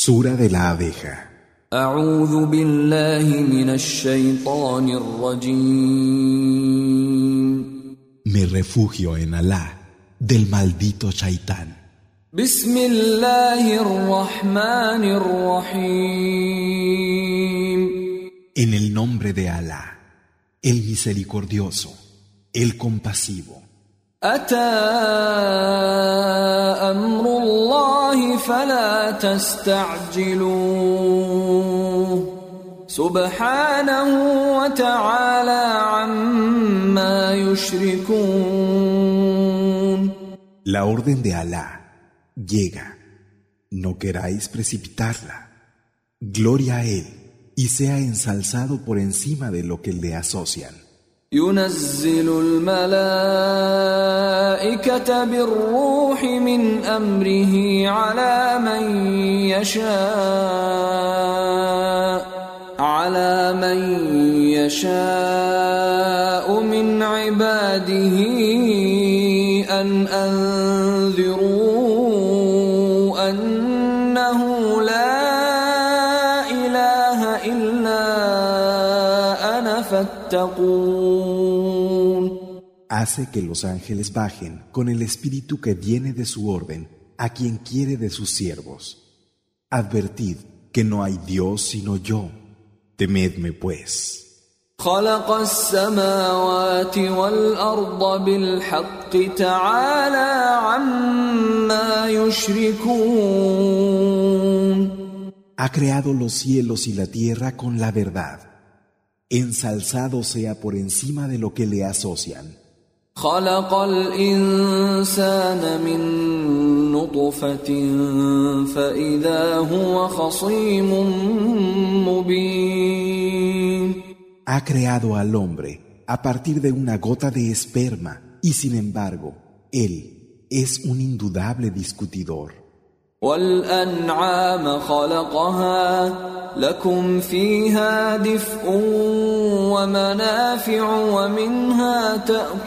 Sura de la abeja. أعوذ بالله من الشيطان الرجيم. Me refugio en Alá del maldito Shaitán. بسم الله الرحمن الرحيم. En el nombre de Alá, el misericordioso, el compasivo. أتى أمر الله فلا تستعجلوه سبحانه وتعالى عما يشركون. La orden de Alá llega, no queráis precipitarla. Gloria a Él y sea ensalzado por encima de lo que le asocian. ينزل الملائكة بالروح من أمره على من يشاء من عباده أن أنذروا أنه لا إله إلا أنا فاتقون. Hace que los ángeles bajen con el espíritu que viene de su orden a quien quiere de sus siervos. Advertid que no hay Dios sino yo. Temedme pues. خلق السماوات والأرض بالحق تعالى عما يشركون. Ha creado los cielos y la tierra con la verdad. Ensalzado sea por encima de lo que le asocian. خلق الإنسان من نطفة فإذا هو خصيم مبين. Ha creado al hombre a partir de una gota de esperma y sin embargo, él es un indudable discutidor. والأنعام خلقها لكم فيها دفء ومنافع ومنها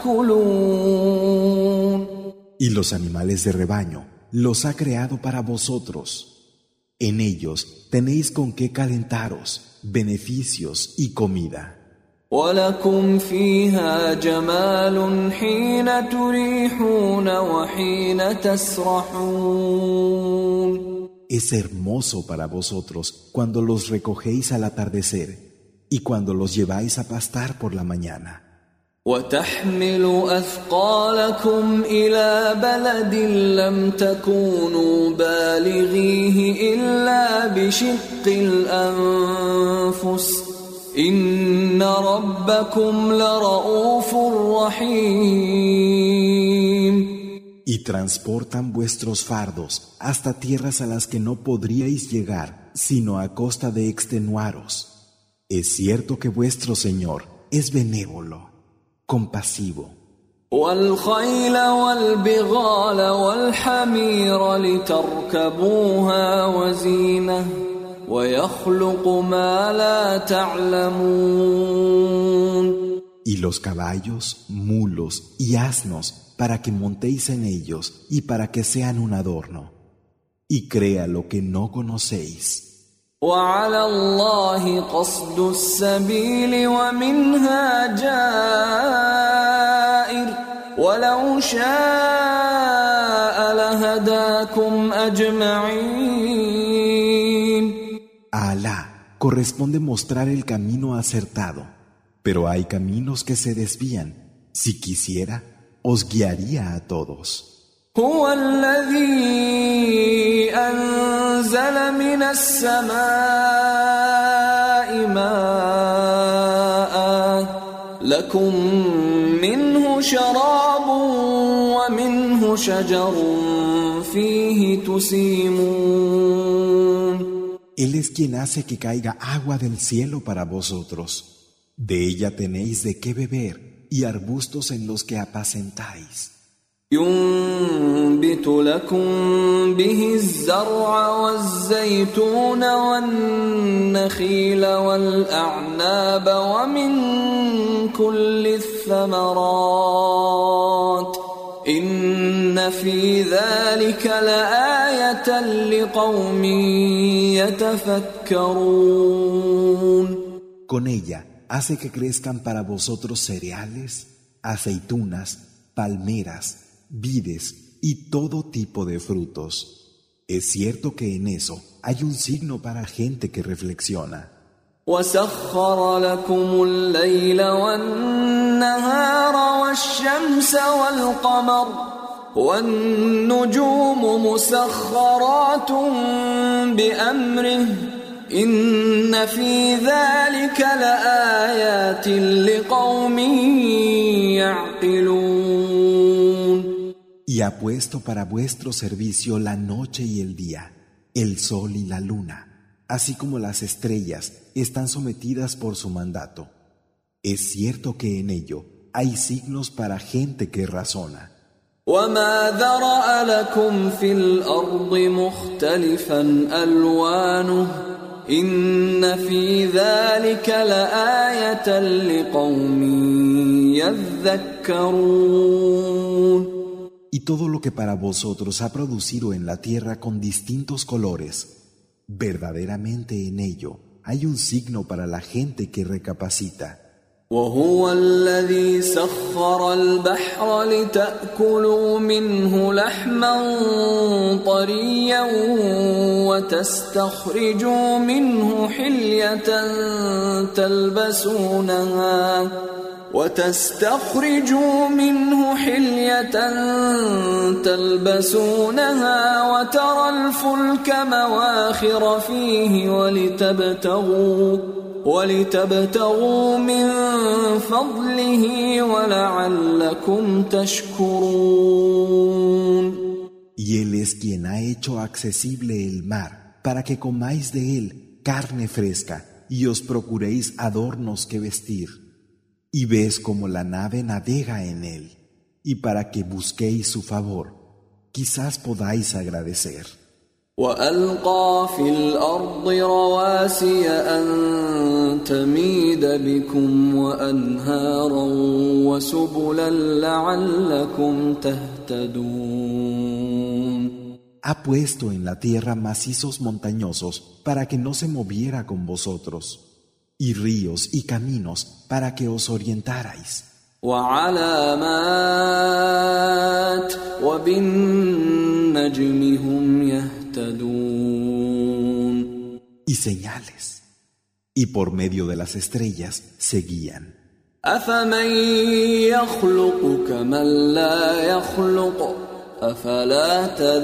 تأكلون. Y los animales de rebaño los ha creado para vosotros. En ellos tenéis con qué calentaros, beneficios y comida. ولكم فيها جمال حين تريحون وحين تسرحون. Es hermoso para vosotros cuando los recogéis al atardecer y cuando los lleváis a pastar por la mañana. وتحمل أثقالكم إلى بلد لم تكونوا بالغيه إلا بشق الأنفس إن ربكم لرؤوف رحيم. Y transportan vuestros fardos hasta tierras a las que no podríais llegar sino a costa de extenuaros. Es cierto que vuestro Señor es benévolo, compasivo. والخيل والبغال والحمير لتركبوها وزينة ويخلق ما لا تعلمون. Y los caballos, mulos y asnos para que montéis en ellos y para que sean un adorno. Y crea lo que no conocéis. وعلى الله قصد السبيل ومنها جائر ولو شاء لهداكم أجمعين. A Alá corresponde mostrar el camino acertado, pero hay caminos que se desvían. Si quisiera, os guiaría a todos. هو الذي أنزل من السماء ماء لكم منه شراب ومنه شجر فيه تسيمون. Él es quien hace que caiga agua del cielo para vosotros. De ella tenéis de qué beber y arbustos en los que apacentáis. ينبت لكم به الزرع والزيتون والنخيل والأعناب ومن كل الثمرات إن في ذلك لآية لقوم يتفكرون. Con ella hace que crezcan para vosotros cereales, aceitunas, palmeras, vides y todo tipo de frutos. Es cierto que en eso hay un signo para gente que reflexiona. وسخر لكم الليل والنهار والشمس والقمر والنجوم مسخرات بأمره إن في ذلك لآيات لقوم يعقلون. Y ha puesto para vuestro servicio la noche y el día, el sol y la luna, así como las estrellas están sometidas por su mandato. Es cierto que en ello hay signos para gente que razona. وما ذرأ لكم في الأرض مختلفا ألوانه إن في ذلك لآية لقوم يذكرون. Y todo lo que para vosotros ha producido en la tierra con distintos colores, verdaderamente en ello hay un signo para la gente que recapacita. وهو الذي سخر البحر لتأكلوا منه لحما طريا وتستخرجوا منه حلية تلبسونها وترى الفلك مواخر فيه ولتبتغوا من فضله ولعلكم تشكرون. Y Él es quien ha hecho accesible el mar para que comáis de él carne fresca y os procuréis adornos que vestir. Y ves como la nave navega en él, y para que busquéis su favor, quizás podáis agradecer. وألقى في الأرض رواسي أن تميد بكم وأنهارا وسبلا لعلكم تهتدون. Ha puesto en la tierra macizos montañosos para que no se moviera con vosotros, y ríos y caminos para que os orientarais. وعلامات وبالنجم هم يهتدون. Y señales, y por medio de las estrellas se guían. أفمن يخلق كمن لا يخلق أفلا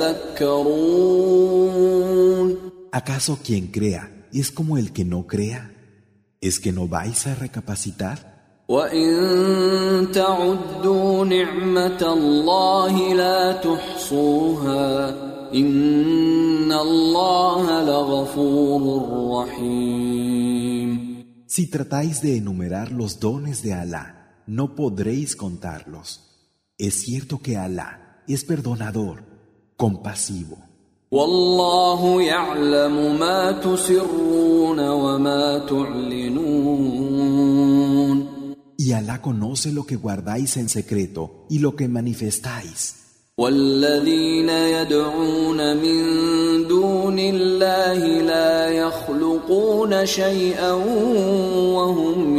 تذكرون. ¿Acaso quien crea es como el que no crea? ¿Es que no vais a recapacitar? وَإِن تَعُدُّوا نِعْمَةَ اللَّهِ لَا تُحْصُوهَا إِنَّ اللَّهَ لَغَفُورٌ رَّحِيمٌ. Si tratáis de enumerar los dones de Alá, no podréis contarlos. Es cierto que Alá es perdonador, compasivo. وَاللَّهُ يَعْلَمُ مَا تُسِرُّونَ وَمَا تُعْلِنُونَ. Y Alá conoce lo que guardáis en secreto y lo que manifestáis. وَالَّذِينَ يَدْعُونَ مِن دُونِ اللَّهِ لَا يَخْلُقُونَ شَيْئًا وَهُمْ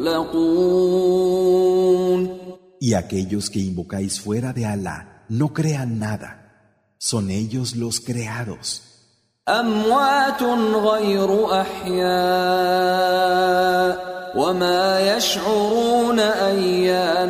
يُخْلَقُونَ. Y aquellos que invocáis fuera de Alá no crean nada. Son ellos los creados. أَمْوَاتٌ غَيْرُ أَحْيَاءٍ وَمَا يَشْعُرُونَ أَيَّانَ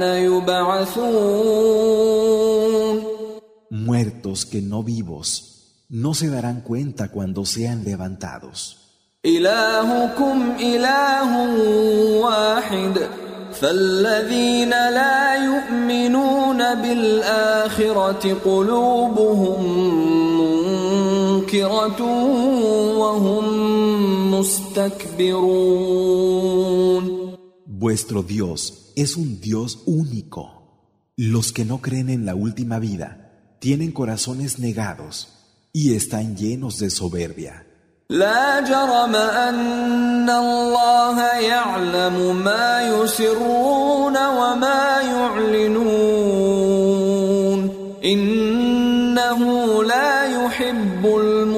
يُبْعَثُونَ. Muertos que no vivos, no se darán cuenta cuando sean levantados. إِلَٰهُكُمْ إِلَٰهٌ وَاحِدٌ فَالَّذِينَ لَا يُؤْمِنُونَ بِالْآخِرَةِ قُلُوبُهُم مُّنكِرَةٌ وَهُم مُسْتَكْبِرُونَ. Vuestro Dios es un Dios único. Los que no creen en la última vida tienen corazones negados y están llenos de soberbia. لا جرم أن الله يعلم ما يسرون وما يعلنون إنه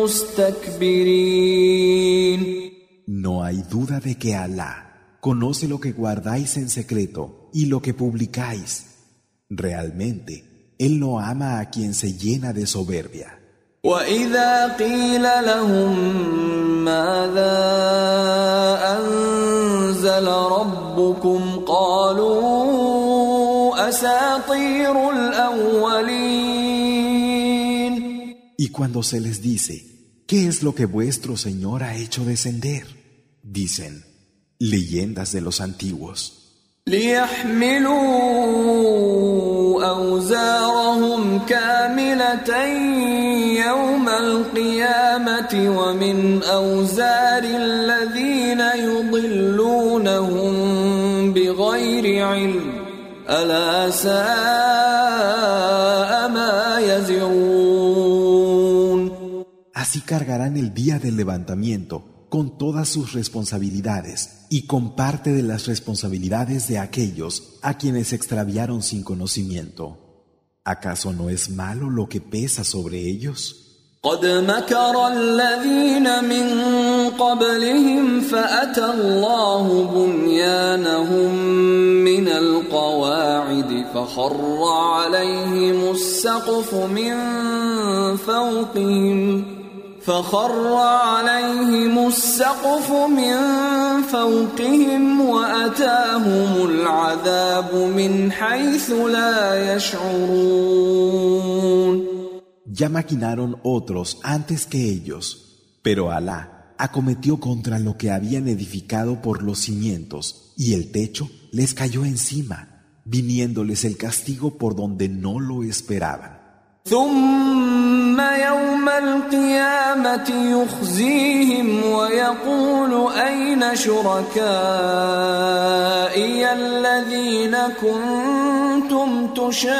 المستكبرين. No hay duda de que Alá conoce lo que guardáis en secreto y lo que publicáis. Realmente, Él no ama a quien se llena de soberbia. وَإِذَا قِيلَ لَهُم مَّاذَا أَنزَلَ رَبُّكُمْ قَالُوا أَسَاطِيرُ الْأَوَّلِينَ. Y cuando se les dice, ¿qué es lo que vuestro Señor ha hecho descender? Dicen, leyendas de los antiguos. لِيَحْمِلُوا أَوْزَارَهُمْ كَامِلَةً يَوْمَ الْقِيَامَةِ وَمِنْ أَوْزَارِ الَّذِينَ يُضِلُّونَهُم بِغَيْرِ عِلْمٍ أَلَا سَاءَ مَا يَزِرُونَ. Así cargarán el día del levantamiento con todas sus responsabilidades y con parte de las responsabilidades de aquellos a quienes extraviaron sin conocimiento. ¿Acaso no es malo lo que pesa sobre ellos? قد مكر الذين من قبلهم فأتى الله بنيانهم من القواعد فخر عليهم السقف من فوقهم وأتاهم العذاب من حيث لا يشعرون. Ya maquinaron otros antes que ellos, pero Alá acometió contra lo que habían edificado por los cimientos, y el techo les cayó encima, viniéndoles el castigo por donde no lo esperaban. ثم يوم القيامة يخزيهم ويقول أين شركائي الذين كنتم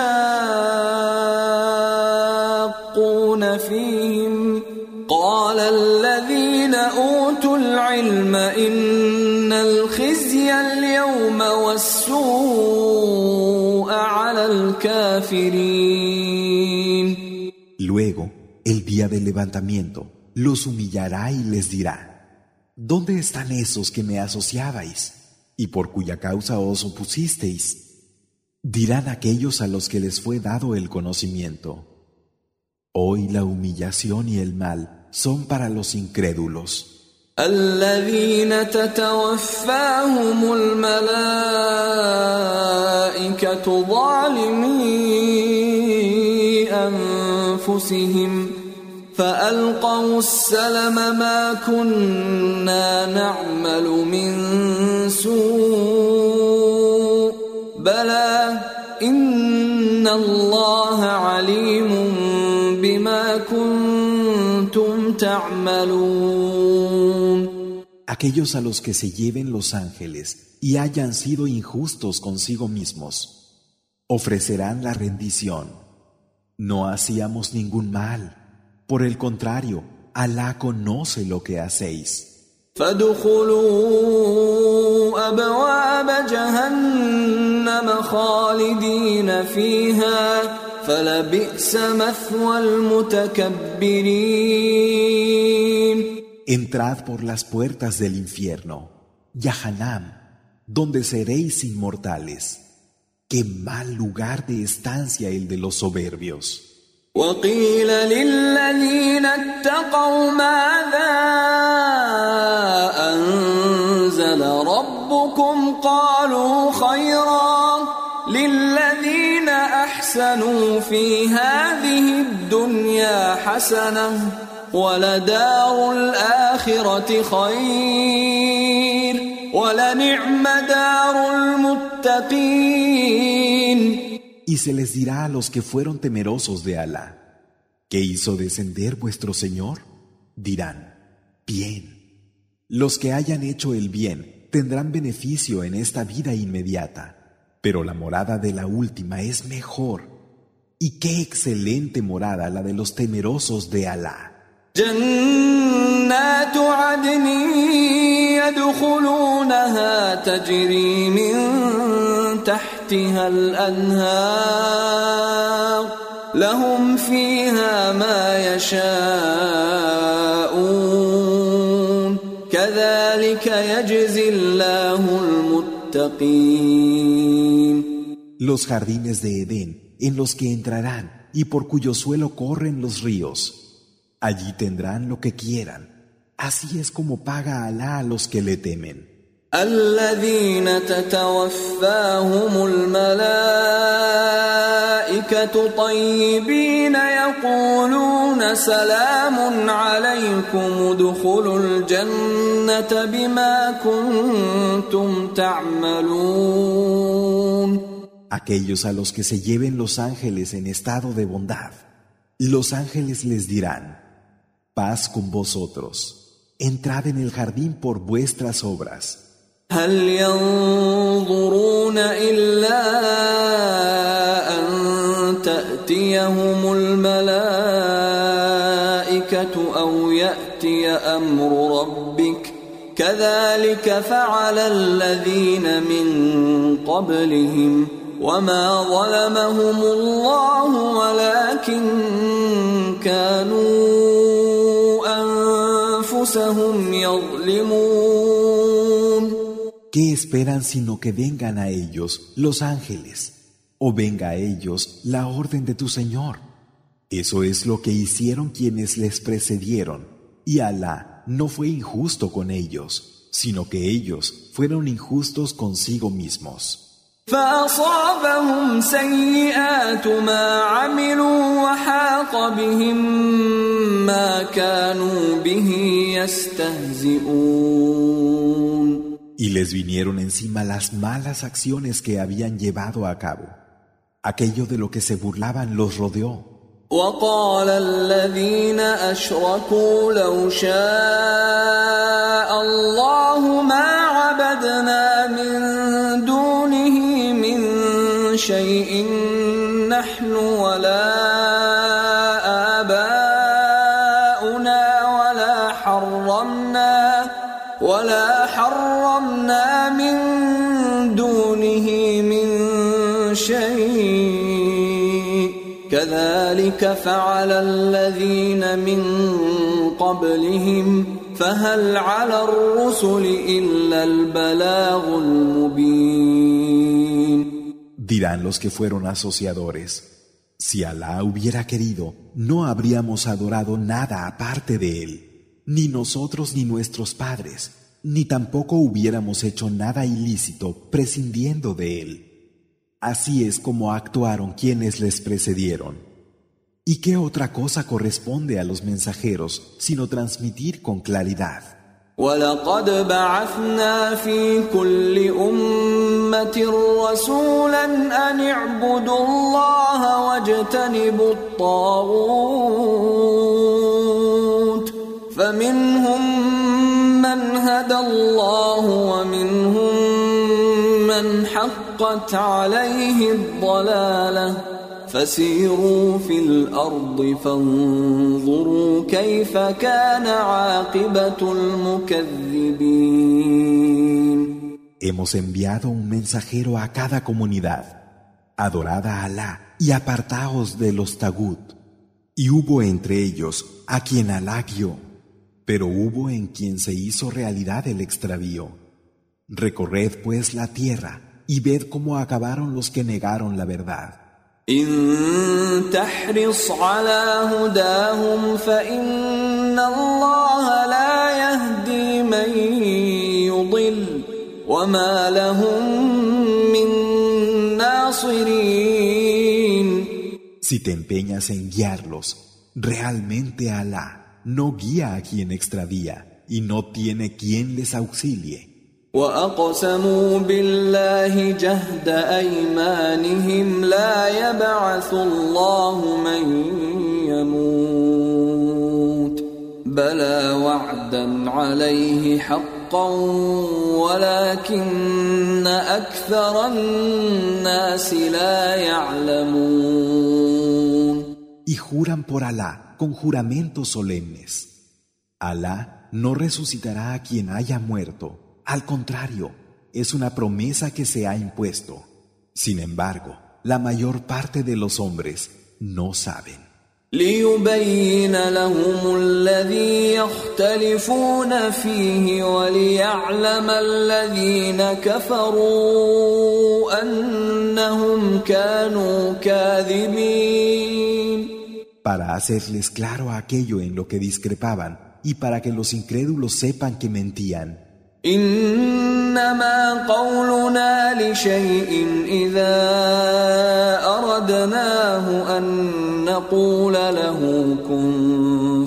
تشاقون فيهم قال الذين أوتوا العلم إن الخزي اليوم والسوء على الكافرين. Luego, el día del levantamiento, los humillará y les dirá, ¿dónde están esos que me asociabais y por cuya causa os opusisteis? Dirán aquellos a los que les fue dado el conocimiento. Hoy la humillación y el mal son para los incrédulos. الذين تتوفاهم الملائكة ظالمي أنفسهم فألقوا السلم ما كنا نعمل من سوء بلى إن الله عليم بما كنتم تعملون. Aquellos a los que se lleven los ángeles y hayan sido injustos consigo mismos, ofrecerán la rendición. No hacíamos ningún mal. Por el contrario, Alá conoce lo que hacéis. فادخلوا أبواب جهنم خالدين فيها فلبئس مثوى المتكبرين. Entrad por las puertas del infierno, Yahanam, donde seréis inmortales. ¡Qué mal lugar de estancia el de los soberbios! وقيل للذين اتقوا ماذا أنزل ربكم قالوا خيرا للذين أحسنوا في هذه الدنيا حسنة ولدار الآخرة خير ولنعم دار المتقين. Y se les dirá a los que fueron temerosos de Alá, ¿qué hizo descender vuestro Señor? Dirán, bien. Los que hayan hecho el bien tendrán beneficio en esta vida inmediata, pero la morada de la última es mejor. Y qué excelente morada la de los temerosos de Alá. جنات عدن يدخلونها تجري من تحتها الأنهار لهم فيها ما يشاءون كذلك يجزي الله المتقين. Los jardines de Edén, en los que entrarán y por cuyo suelo corren los ríos. Allí tendrán lo que quieran. Así es como paga Alá a los que le temen. الذين تتوفاهم الملائكة طيبين يقولون سلام عليكم ادخلوا الجنة بما كنتم تعملون. Aquellos a los que se lleven los ángeles en estado de bondad, los ángeles les dirán: paz con vosotros, entrad en el jardín por vuestras obras. هل ينظرون إلا أن تأتيهم الملائكة أو يأتي أمر ربك كذلك فعل الذين من قبلهم وما ظلمهم الله ولكن كانوا أنفسهم يظلمون. ¿Qué esperan sino que vengan a ellos los ángeles o venga a ellos la orden de tu Señor? Eso es lo que hicieron quienes les precedieron, y Alá no fue injusto con ellos, sino que ellos fueron injustos consigo mismos. فأصابهم سيئات ما عملوا وحاق بهم ما كانوا به يستهزئون. Y les vinieron encima las malas acciones que habían llevado a cabo. Aquello de lo que se burlaban los rodeó. وقال الذين أشركوا لو شاء الله ما عبدنا من دونه من شيء نحن ولا آباؤنا ولا حرمنا من دونه من شيء كذلك فعل الذين من قبلهم فهل على الرسل إلا البلاغ المبين. Dirán los que fueron asociadores: si Alá hubiera querido, no habríamos adorado nada aparte de él, ni nosotros ni nuestros padres, ni tampoco hubiéramos hecho nada ilícito prescindiendo de él. Así es como actuaron quienes les precedieron. ¿Y qué otra cosa corresponde a los mensajeros sino transmitir con claridad? وَلَقَدْ بَعَثْنَا فِي كُلِّ أُمَّةٍ رَّسُولًا أَنِ اعْبُدُوا اللَّهَ وَاجْتَنِبُوا الطَّاغُوتَ فَمِنْهُم مَّنْ هَدَى اللَّهُ وَمِنْهُم مَّنْ حَقَّتْ عَلَيْهِ الضَّلَالَةُ فسيروا في الأرض فانظروا كيف كان عاقبة المكذبين. Hemos enviado un mensajero a cada comunidad. Adorad a Alá y apartaos de los tagut. Y hubo entre ellos a quien Alá guió, pero hubo en quien se hizo realidad el extravío. Recorred pues la tierra y ved cómo acabaron los que negaron la verdad. إن تحرص على هداهم فإن الله لا يهدي من يضل وما لهم من ناصرين. Si te empeñas en guiarlos, realmente Alá no guía a quien extravía y no tiene quien les auxilie. وَأَقْسَمُوا بِاللَّهِ جَهْدَ أَيْمَانِهِمْ لَا يَبْعَثُ اللَّهُ مَن يَمُوتُ بَلَى وَعْدًا عَلَيْهِ حَقًّا وَلَكِنَّ أَكْثَرَ النَّاسِ لَا يَعْلَمُونَ. Y juran por Alá con juramentos solemnes. Alá no resucitará a quien haya muerto. Al contrario, es una promesa que se ha impuesto. Sin embargo, la mayor parte de los hombres no saben. ليبين لهم الذي يختلفون فيه وليعلم الذين كفروا أنهم كانوا كاذبين. Para hacerles claro aquello en lo que discrepaban y para que los incrédulos sepan que mentían. إنما قولنا لشيء إذا أردناه أن نقول له كن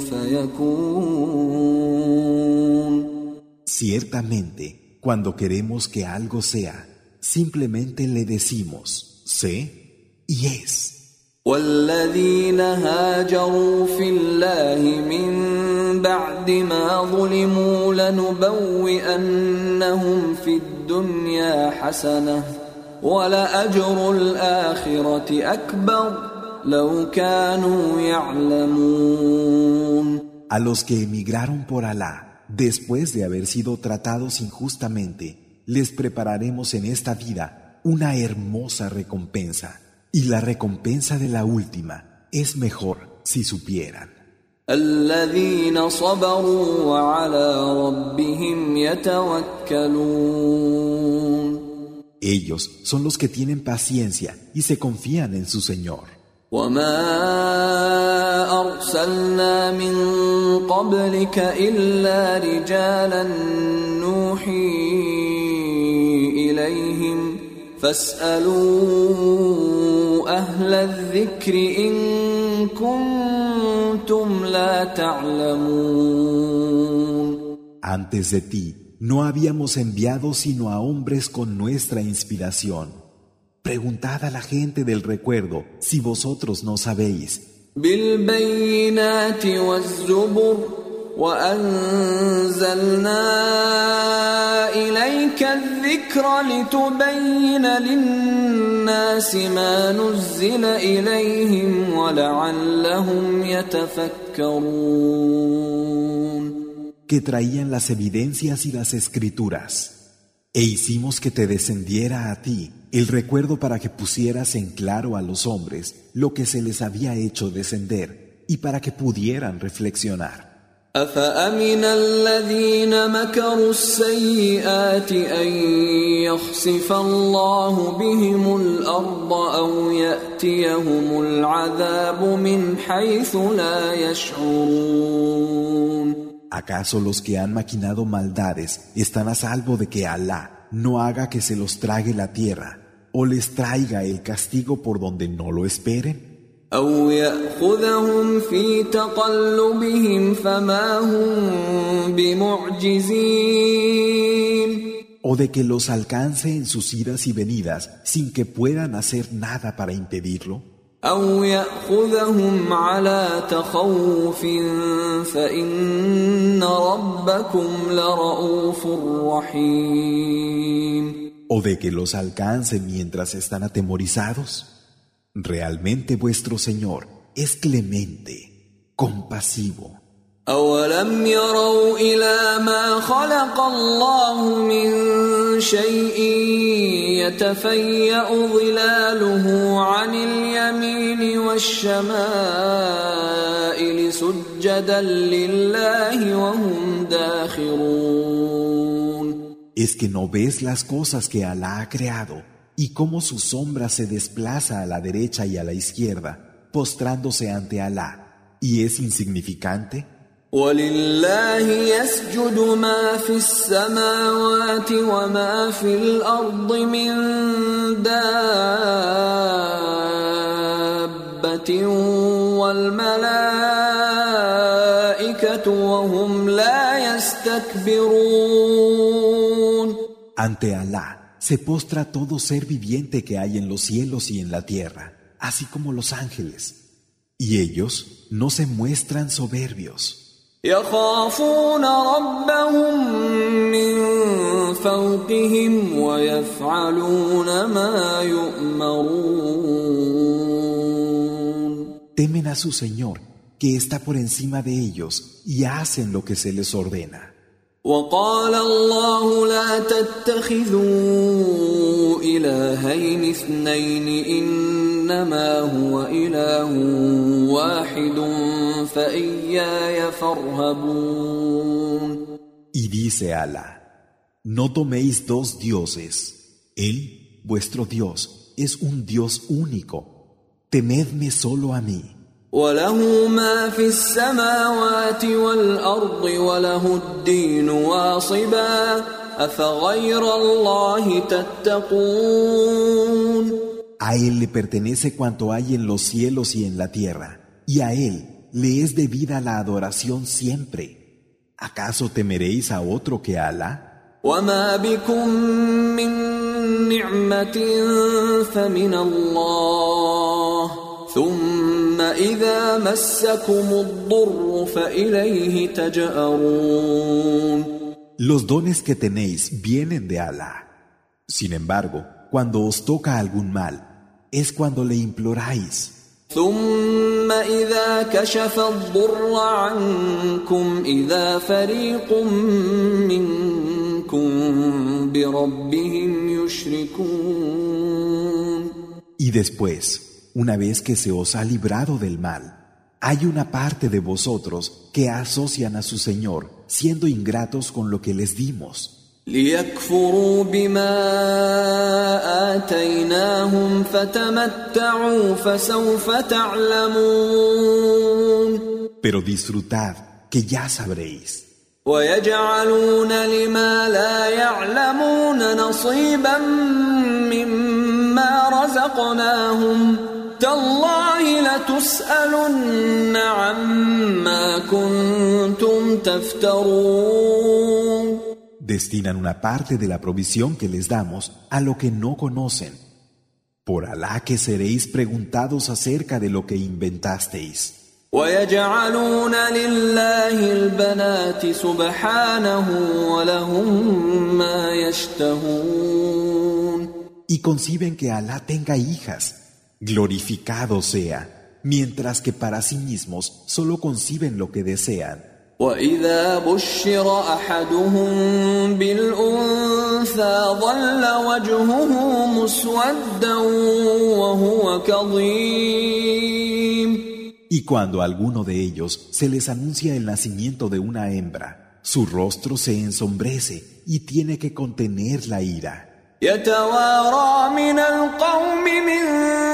فيكون. Ciertamente, cuando queremos que algo sea, simplemente le decimos, sé y es. والذين هاجروا في الله من بعد ما ظلموا لنبوئنهم في الدنيا حسنة ولأجر الآخرة أكبر لو كانوا يعلمون. A los que emigraron por Alá, después de haber sido tratados injustamente, les prepararemos en esta vida una hermosa recompensa. Y la recompensa de la última es mejor si supieran. الذين صبروا وعلى ربهم يتوكلون. Ellos son los que tienen paciencia y se confían en su Señor. وما أرسلنا من قبلك إلا رجالا نوحي إليهم فاسألوا أهل الذكر إن كنتم لا تعلمون. Antes de ti no habíamos enviado sino a hombres con nuestra inspiración. Preguntad a la gente del recuerdo si vosotros no sabéis. بالبينات والزبر وأنزلنا إليك الذكر لتبين للناس ما نزل إليهم ولعلهم يتفكرون. Que traían las evidencias y las escrituras. E hicimos que te descendiera a ti el recuerdo para que pusieras en claro a los hombres lo que se les había hecho descender y para que pudieran reflexionar. أفأمن الذين مكروا السيئات أن يخسف الله بهم الأرض أو يأتيهم العذاب من حيث لا يشعرون. ¿Acaso los que han maquinado maldades están a salvo de que Alá no haga que se los trague la tierra o les traiga el castigo por donde no lo esperen? أو يأخذهم في تقلبهم فما هم بمعجزين. O de que los alcance en sus idas y venidas sin que puedan hacer nada para impedirlo. أو يأخذهم على تخوف فإن ربكم لرؤوف رحيم. O de que los alcance mientras están atemorizados. Realmente vuestro Señor es clemente, compasivo. أولم يروا إلى ما خلق الله من شيء يتفيأ ظلاله عن اليمين والشمائل سجدا لله وهم داخرون. ¿Es que no ves las cosas que Alá ha creado y cómo su sombra se desplaza a la derecha y a la izquierda, postrándose ante Alá, y es insignificante? ولله يسجد ما في السماوات وما في الأرض من دابة والملائكة وهم لا يستكبرون. Ante Alá se postra todo ser viviente que hay en los cielos y en la tierra, así como los ángeles, y ellos no se muestran soberbios. يخافون ربهم من فوقهم ويفعلون ما يؤمرون. Temen a su Señor, que está por encima de ellos, y hacen lo que se les ordena. وقال الله لا تتخذوا إلهين اثنين إنما هو إله واحد فإياي فارهبون. Y dice Alá, no toméis dos dioses. Él, vuestro Dios, es un Dios único. Temedme solo a mí. وله ما في السماوات والأرض وله الدين واصبا أفغير الله تتقون. A Él le pertenece cuanto hay en los cielos y en la tierra, y a Él le es debida la adoración siempre. ¿Acaso temeréis a otro que a Alá? وما بكم من نعمة فمن الله ثم إذا مسكم الضر فإليه تجأرون. Los dones que tenéis vienen de Alá. Sin embargo, cuando os toca algún mal, es cuando le imploráis. ثم إذا كشف الضر عنكم إذا فريق منكم بربهم يشركون. Y después, una vez que se os ha librado del mal, hay una parte de vosotros que asocian a su Señor, siendo ingratos con lo que les dimos. ليكفروا بما آتيناهم فتمتعوا فسوف تعلمون. Pero disfrutad, que ya sabréis. ويجعلون لما لا يعلمون نصيبا مما رزقناهم تالله لتسألن عما كنتم تفترون. Destinan una parte de la provisión que les damos a lo que no conocen. Por Alá que seréis preguntados acerca de lo que inventasteis. ويجعلون لله البنات سبحانه ولهم ما يشتهون. Y conciben que Alá tenga hijas, glorificado sea, mientras que para sí mismos solo conciben lo que desean. وإذا بشر أحدهم بالأنثى ظل وجهه مسودا وهو كظيم. Y cuando a alguno de ellos se les anuncia el nacimiento de una hembra, su rostro se ensombrece y tiene que contener la ira. يتوارى من القوم من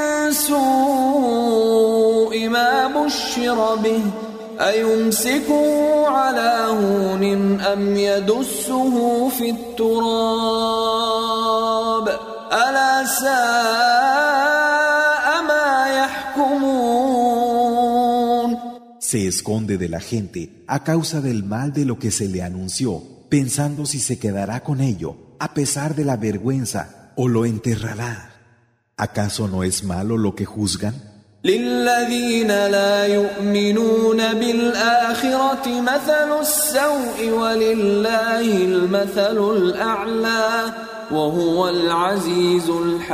سوء ما بشر به أيمسكه على هون أم يدسه في التراب ألا ساء ما يحكمون. Se esconde de la gente a causa del mal de lo que se le anunció, pensando si se quedará con ello, a pesar de la vergüenza, o lo enterrará. ¿Acaso no es malo lo que juzgan? للذين لا يؤمنون بالآخرة مثل السوء ولله المثل الأعلى وهو العزيز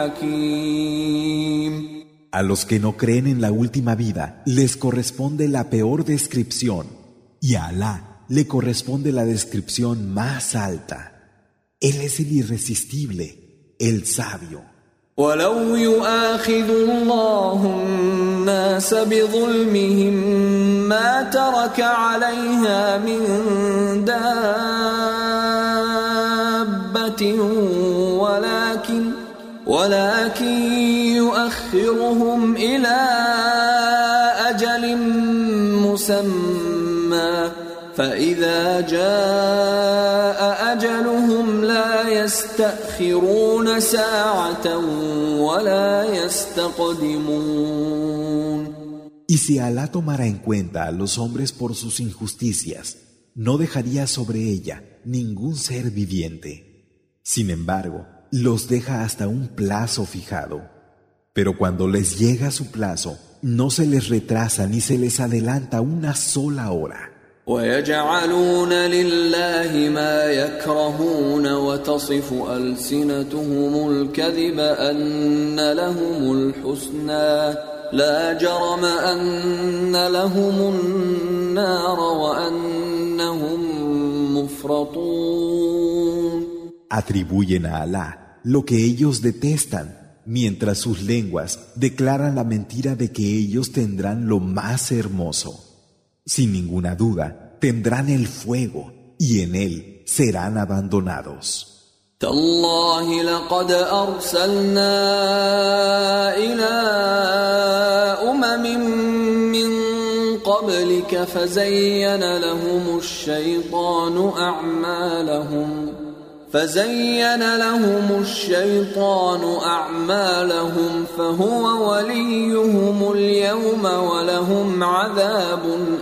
الحكيم. A los que no creen en la última vida les corresponde la peor descripción y a Alá le corresponde la descripción más alta. Él es el irresistible, el sabio. ولو يؤاخذ الله الناس بظلمهم ما ترك عليها من دابة ولكن يؤخرهم إلى أجل مسمى فإذا جاء أجلهم لا يستأخرون ساعة ولا يستقدمون. Y si Alá tomara en cuenta a los hombres por sus injusticias, no dejaría sobre ella ningún ser viviente. Sin embargo, los deja hasta un plazo fijado. Pero cuando les llega su plazo, no se les retrasa ni se les adelanta una sola hora. ويجعلون لله ما يكرهون وتصف ألسنتهم الكذب أن لهم الحسنى لا جرم أن لهم النار وأنهم مفرطون. يفرطون. Atribuyen a Alá lo que ellos detestan, mientras sus lenguas declaran la mentira de que ellos tendrán lo más hermoso. Sin ninguna duda, tendrán el fuego y en él serán abandonados. تالله لقد أرسلنا إلى من قبلك فزين لهم الشيطان أعمالهم فهو وليهم اليوم ولهم عذاب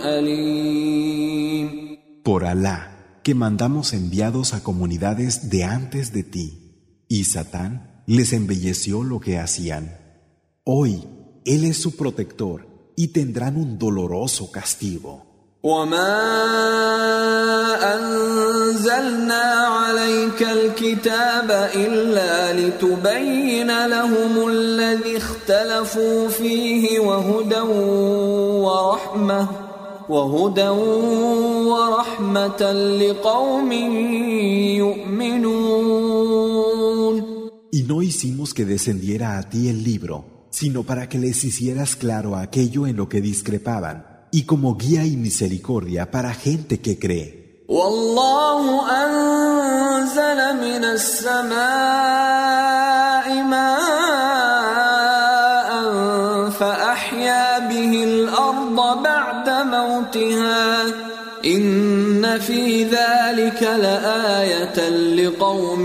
أليم. Por Alá, que mandamos enviados a comunidades de antes de ti, y Satán les embelleció lo que hacían. Hoy, él es su protector, y tendrán un doloroso castigo. وما أنزلنا عليك الكتاب إلا لتبين لهم الذي اختلفوا فيه وهدى ورحمة لقوم يؤمنون. Y no hicimos que descendiera a ti el libro, sino para que les hicieras claro aquello en lo que discrepaban, y como guía y misericordia para gente que cree. والله أنزل من السماء ماء فأحيا به الأرض بعد موتها إن في ذلك لآية لقوم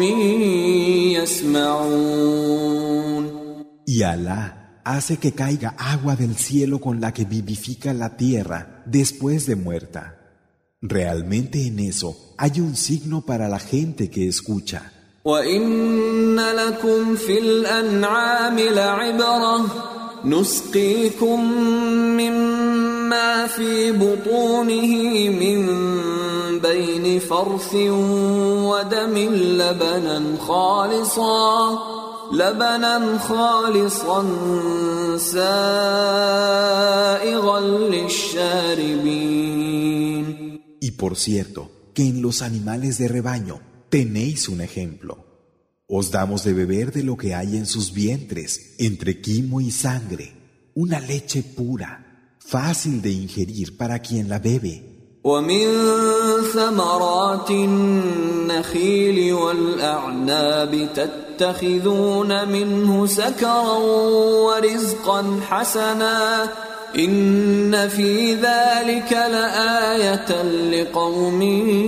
يسمعون. Y Alá hace que caiga agua del cielo con la que vivifica la tierra después de muerta. Realmente en eso hay un signo para la gente que escucha. وَإِنَّ لَكُمْ فِي الْأَنْعَامِ لَعِبْرَةً نُسْقِيكُم مِّمَّا فِي بُطُونِهِ مِن بَيْنِ فَرْثٍ وَدَمٍ لبنا خالصا سائغا للشاربين. Y por cierto, que en los animales de rebaño tenéis un ejemplo. Os damos de beber de lo que hay en sus vientres, entre quimo y sangre, una leche pura, fácil de ingerir para quien la bebe. ومن ثمرات النخيل والأعناب تتخذون منه سكرا ورزقا حسنا إن في ذلك لآية لقوم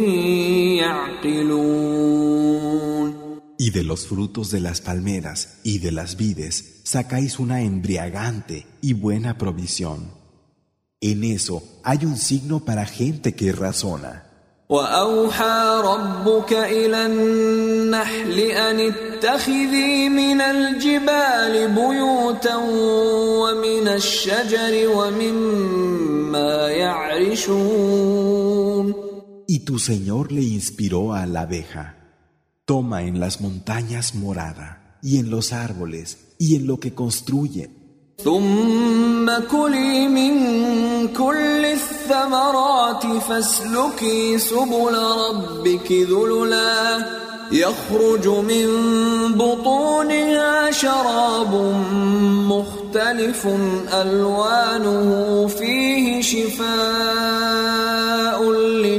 يعقلون. Y de los frutos de las palmeras y de las vides sacáis una embriagante y buena provisión. En eso hay un signo para gente que razona. وَأَوْحَى رَبُّكَ إِلَى النَّحْلِ أَنِ اتَّخِذِي مِنَ الْجِبَالِ بُيُوتًا وَمِنَ الشَّجَرِ وَمِمَّا يَعْرِشُونَ. Y tu Señor le inspiró a la abeja. Toma en las montañas morada, y en los árboles, y en lo que construyen. ثم كلي من كل الثمرات فاسلكي سبل ربك ذللا يخرج من بطونها شراب مختلف ألوانه فيه شفاء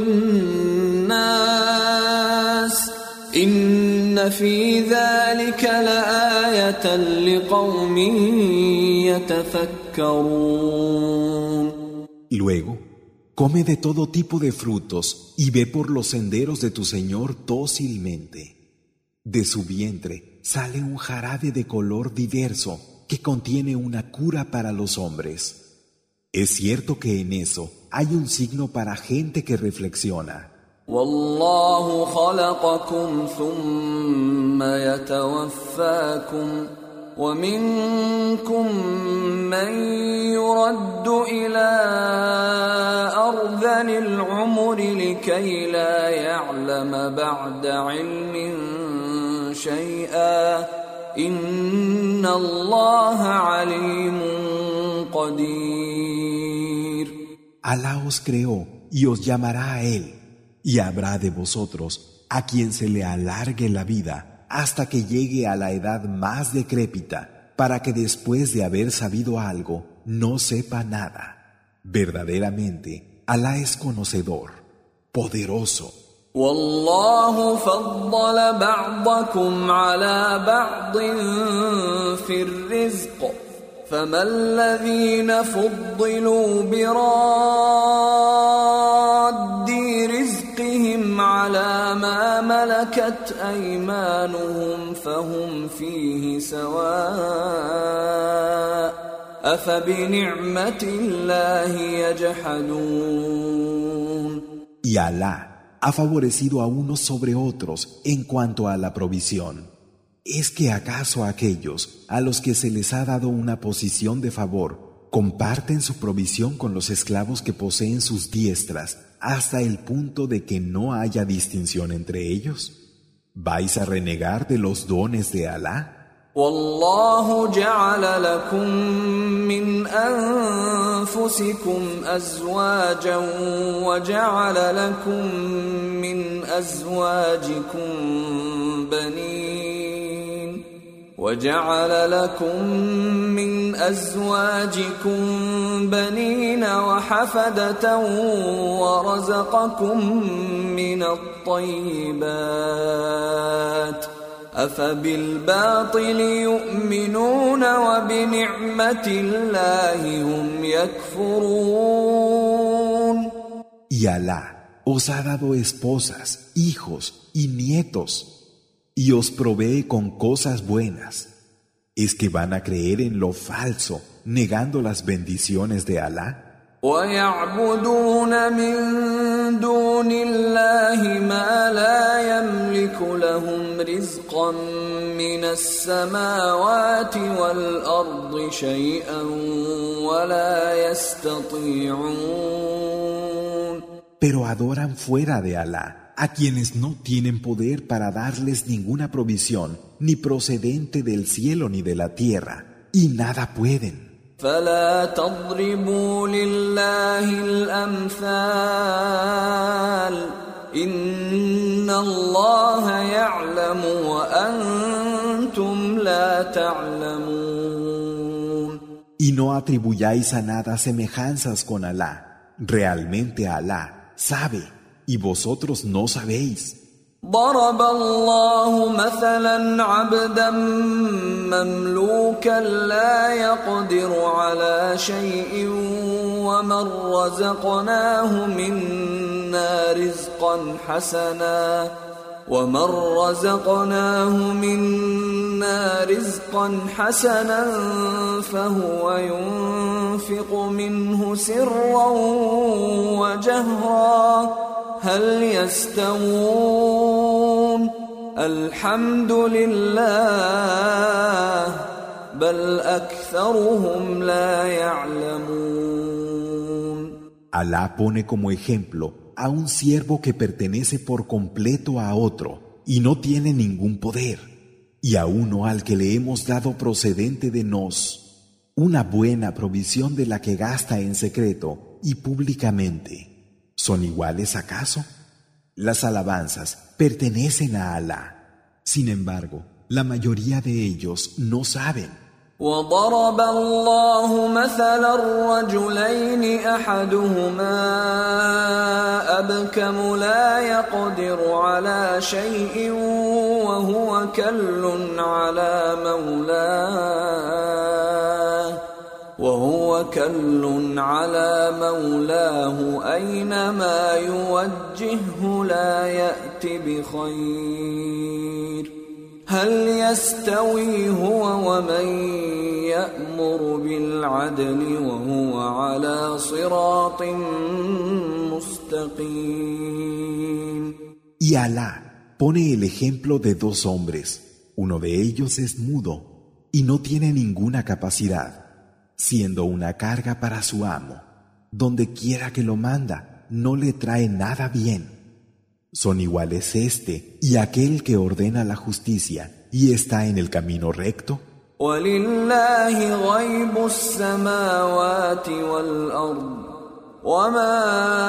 للناس إن في ذلك لآية لقوم يتفكرون. Luego, come de todo tipo de frutos y ve por los senderos de tu Señor dócilmente. De su vientre sale un jarabe de color diverso que contiene una cura para los hombres. Es cierto que en eso hay un signo para gente que reflexiona. والله خلقكم ثم يتوفاكم ومنكم من يرد إلى أرذل العمر لكي لا يعلم بعد علم شيئا إن الله عليم قدير. Alá os creó y os llamará a Él. Y habrá de vosotros a quien se le alargue la vida hasta que llegue a la edad más decrépita, para que después de haber sabido algo no sepa nada. Verdaderamente, Alá es conocedor, poderoso. والله فضل بعضكم على بعض في الرزق فما الذين فضلوا براد رزقهم على ما ملكت أيمانهم فهم فيه سواء أفبنعمة الله يجحدون. Y Alá ha favorecido a unos sobre otros en cuanto a la provisión. ¿Es que acaso aquellos a los que se les ha dado una posición de favor comparten su provisión con los esclavos que poseen sus diestras hasta el punto de que no haya distinción entre ellos? ¿Vais a renegar de los dones de Alá? والله جعل لكم من أنفسكم أزواجا وجعل لكم من أزواجكم بنين وحفدة ورزقكم من الطيبات أفبالباطل يؤمنون وبنعمة الله هم يكفرون. Y Alá os ha dado esposas, hijos y nietos, y os provee con cosas buenas. ¿Es que van a creer en lo falso, negando las bendiciones de Alá? ويعبدون من دون الله ما لا يملك لهم رزقا من السماوات والأرض شيئا ولا يستطيعون. Pero adoran fuera de Alá a quienes no tienen poder para darles ninguna provisión, ni procedente del cielo ni de la tierra, y nada pueden. فلا تضربوا لله الأمثال إن الله يعلم وأنتم لا تعلمون. Y no atribuyáis a nada semejanzas con Alá. Realmente Alá sabe, y vosotros no sabéis. ضرب الله مثلا عبدا مملوكا لا يقدر على شيء ومن رزقناه منا رزقا حسنا فهو ينفق منه سرا وجهرا هل يستوون الحمد لله بل أكثرهم لا يعلمون. Alá pone como ejemplo a un siervo que pertenece por completo a otro y no tiene ningún poder, y a uno al que le hemos dado procedente de nos una buena provisión de la que gasta en secreto y públicamente. ¿Son iguales acaso? Las alabanzas pertenecen a Alá. Sin embargo, la mayoría de ellos no saben. وضرب الله مثلا رجلين أحدهما أبكم لا يقدر على شيء وهو كل على مولاه أينما يوجهه لا يأت بخير هل يستوي هو ومن يأمر بالعدل وهو على صراط مستقيم. Y Alá pone el ejemplo de dos hombres. Uno de ellos es mudo y no tiene ninguna capacidad, siendo una carga para su amo. Donde quiera que lo manda, no le trae nada bien. Son iguales este y aquel que ordena la justicia y está en el camino recto. وَلِلَّهِ غَيْبُ السَّمَاوَاتِ وَالْأَرْضِ وما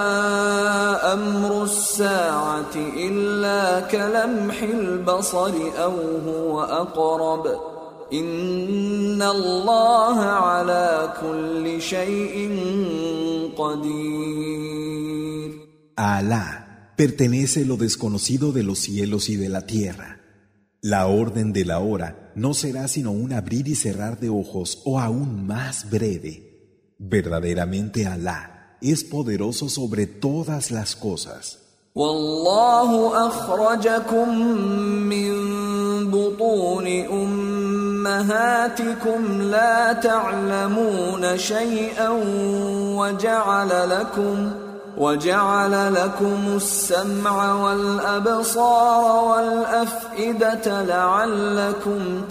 أمر الساعة إلا كلمح البصر أو هو أقرب إن الله على كل شيء قدير. A Alá pertenece lo desconocido de los cielos y de la tierra. La orden de la hora no será sino un abrir y cerrar de ojos o aún más breve. Verdaderamente Alá es poderoso sobre todas las cosas. والله أخرجكم من بطون أمهاتكم لا تعلمون شيئا وجعل لكم السمع والأبصار والأفئدة لعلكم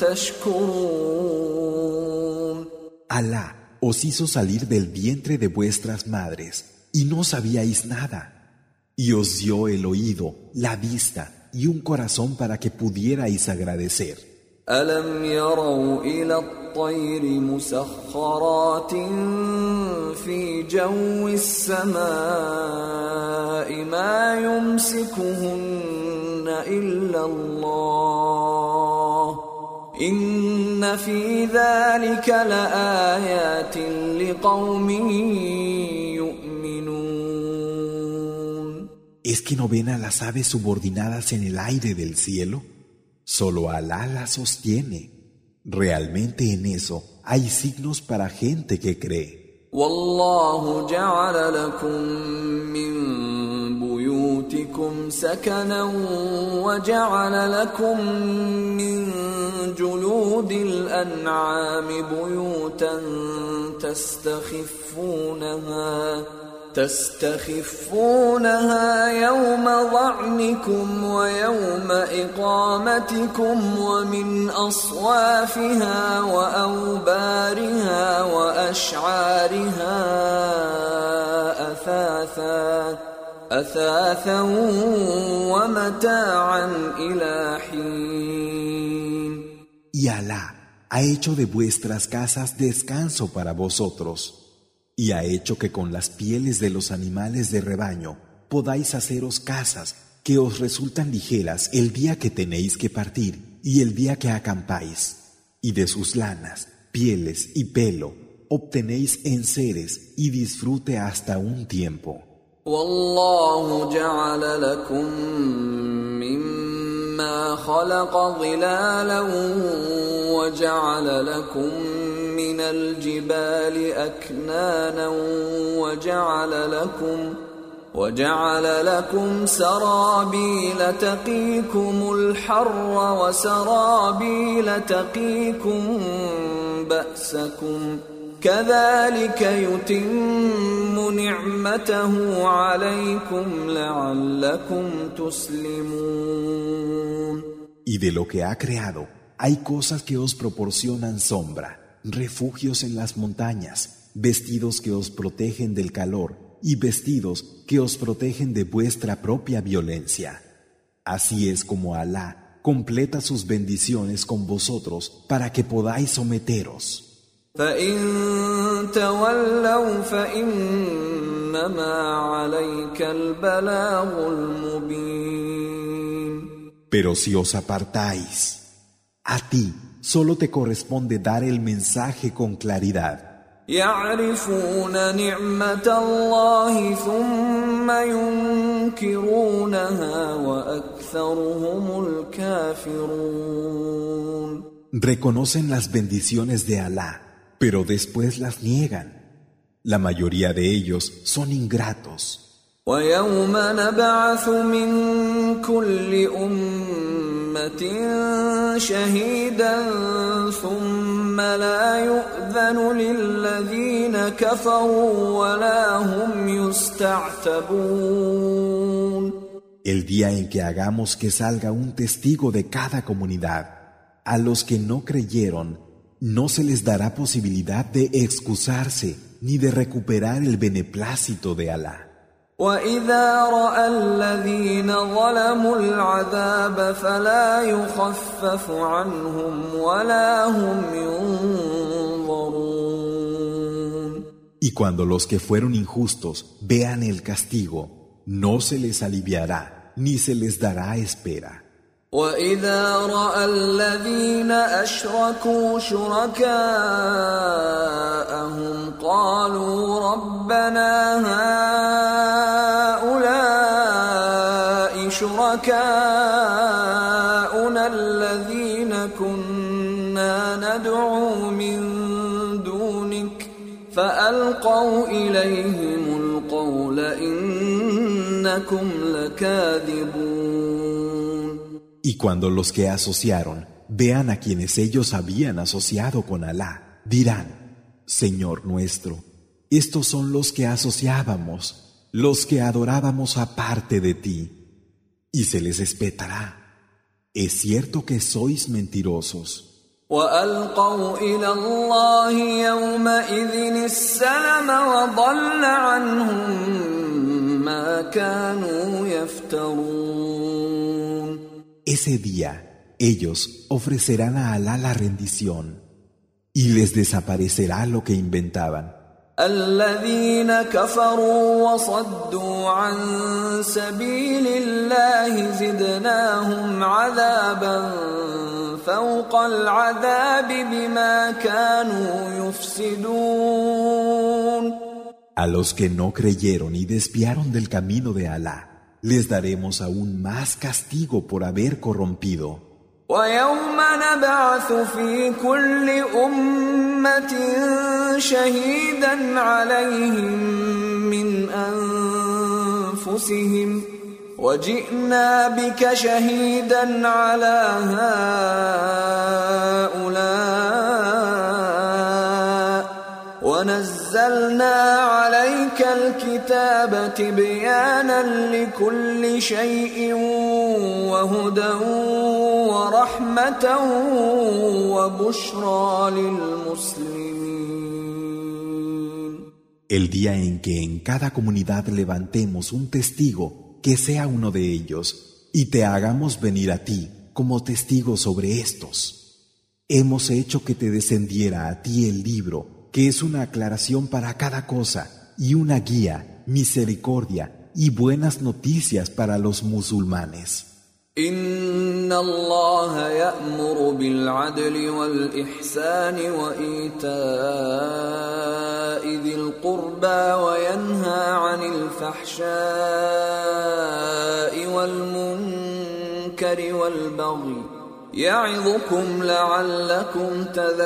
تشكرون. Alá os hizo salir del vientre de vuestras madres y no sabíais nada. Y os dio el oído, la vista y un corazón para que pudierais agradecer. ألم يروا إلى الطير مسخرات في جو السماء ما يمسكهن إلا الله إن في ذلك لآيات لقوم يؤمنون. ¿Es que no ven a las aves subordinadas en el aire del cielo? Solo Alá las sostiene. Realmente en eso hay signos para gente que cree. والله جعل لكم من بيوتكم سكنا وجعل لكم من جلود الأنعام بيوتا تستخفونها يوم ظعنكم ويوم إقامتكم ومن أصوافها وأوبارها وأشعارها أثاثا ومتاعا إلى حين. Y Alá ha hecho de vuestras casas descanso para vosotros. Y ha hecho que con las pieles de los animales de rebaño podáis haceros casas que os resultan ligeras el día que tenéis que partir y el día que acampáis. Y de sus lanas, pieles y pelo obtenéis enseres y disfrute hasta un tiempo. والله جعل لكم مما خلق ظلالا وجعل لكم من الجبال أكنانا وجعل لكم سرابيل تقيكم الحر وسرابيل تقيكم بأسكم كذلك يتم نعمته عليكم لعلكم تسلمون. Y de lo que ha creado, hay cosas que os proporcionan sombra, refugios en las montañas, vestidos que os protegen del calor y vestidos que os protegen de vuestra propia violencia. Así es como Alá completa sus bendiciones con vosotros para que podáis someteros. فإن تولوا فإنما عليك البلاغ المبين. Pero si os apartáis, a ti solo te corresponde dar el mensaje con claridad. يعرفون نعمة الله ثم ينكرونها وأكثرهم الكافرون. Reconocen las bendiciones de Alá, pero después las niegan. La mayoría de ellos son ingratos. ويوم نبعث من كل أمة شهيدا ثم لا يؤذن للذين كفروا ولا هم يستعتبون. El día en que hagamos que salga un testigo de cada comunidad, a los que no creyeron, no se les dará posibilidad de excusarse ni de recuperar el beneplácito de Alá. وَإِذَا رَأَى الَّذِينَ ظَلَمُوا الْعَذَابَ فَلَا يُخَفَّفُ عَنْهُمْ وَلَا هُمْ يُنظَرُونَ. Y cuando los que fueron injustos vean el castigo, no se les aliviará ni se les dará espera. وَإِذَا رَأَى الَّذِينَ أَشْرَكُوا شُرَكَاءَهُمْ قَالُوا رَبَّنَا هَؤُلَاءِ شُرَكَاؤُنَا الَّذِينَ كُنَّا نَدْعُو مِن دُونِكَ فَأَلْقَوْا إِلَيْهِمُ الْقَوْلَ إِنَّكُمْ لَكَاذِبُونَ. Y cuando los que asociaron vean a quienes ellos habían asociado con Alá, dirán: Señor nuestro, estos son los que asociábamos, los que adorábamos aparte de ti. Y se les espetará: es cierto que sois mentirosos. وَأَلْقَوْا إِلَى اللَّهِ يَوْمَئِذٍ السَّلَمَ وَضَلَّ عَنْهُمْ مَا كَانُوا يَفْتَرُونَ. Ese día ellos ofrecerán a Alá la rendición y les desaparecerá lo que inventaban. الذين كفروا وصدوا عن سبيل الله زدناهم عذابا فوق العذاب بما كانوا يفسدون. A los que no creyeron y desviaron del camino de Alá, les daremos aún más castigo por haber corrompido. وَيَوْمَ نَبْعَثُ فِي كُلِّ أُمَّةٍ شَهِيدًا عَلَيْهِمْ مِنْ أَنفُسِهِمْ وَجِئْنَا بِكَ شَهِيدًا عَلَى هَؤُلَاءِ وَنَزَّلْنَا عَلَيْكَ الْكِتَابَ تِبْيَانًا لِكُلِّ شَيْءٍ وَهُدًى وَرَحْمَةً وَبُشْرَى لِلْمُسْلِمِينَ. El día en que en cada comunidad levantemos un testigo que sea uno de ellos y te hagamos venir a ti como testigo sobre estos. Hemos hecho que te descendiera a ti el libro, que es una aclaración para cada cosa y una guía, misericordia y buenas noticias para los musulmanes. إن الله يأمر بالعدل والإحسان وإيتاء ذي القربى وينهى عن الفحشاء والمنكر والبغي يعظكم لعلكم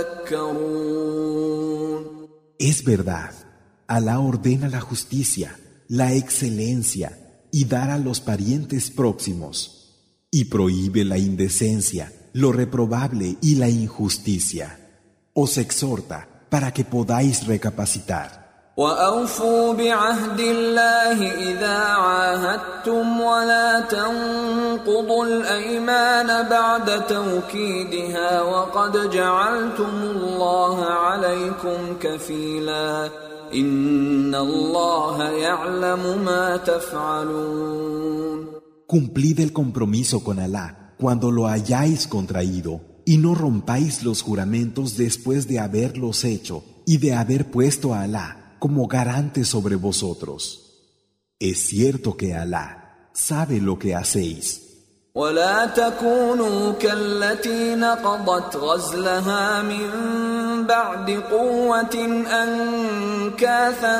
تذكرون. Es verdad, Alá ordena la justicia, la excelencia y dar a los parientes próximos, y prohíbe la indecencia, lo reprobable y la injusticia. Os exhorta para que podáis recapacitar. وَأَوْفُوا بِعَهْدِ اللَّهِ إِذَا عَاهَدتُّمْ وَلَا تَنقُضُوا الْأَيْمَانَ بَعْدَ تَوْكِيدِهَا وَقَدْ جَعَلْتُمُ اللَّهَ عَلَيْكُمْ كَفِيلًا إِنَّ اللَّهَ يَعْلَمُ مَا تَفْعَلُونَ. Cumplid el compromiso con Alá cuando lo hayáis contraído y no rompáis los juramentos después de haberlos hecho y de haber puesto a Alá como garante sobre vosotros. Es cierto que Alá sabe lo que hacéis. ولا تكونوا كالتي نقضت غزلها من بعد قوة أنكاثا